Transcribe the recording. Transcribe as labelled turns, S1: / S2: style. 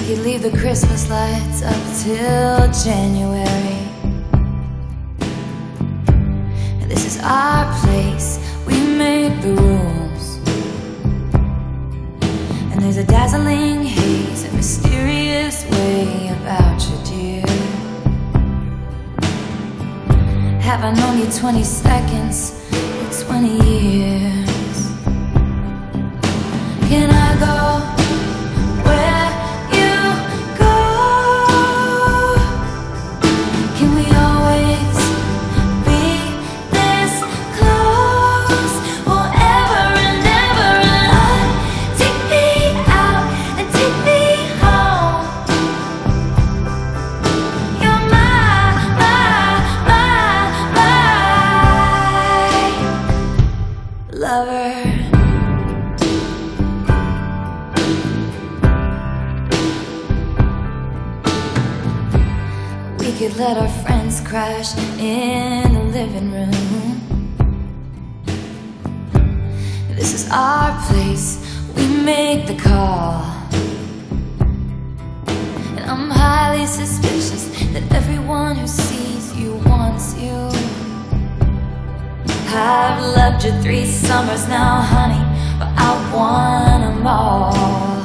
S1: could leave the Christmas lights up till January. This is our place, we make the rules. And there's a dazzling haze, a mysterious way about you, dear. Have I known you 20 seconds or 20 years? Can I go where you go? Can we always be this close forever and ever? And on, take me out and take me home. You're my lover. We could let our friends crash in the living room. This is our place, we make the call. And I'm highly suspicious that everyone who sees you wants you. I've loved you 3 summers now, honey, but I want them all.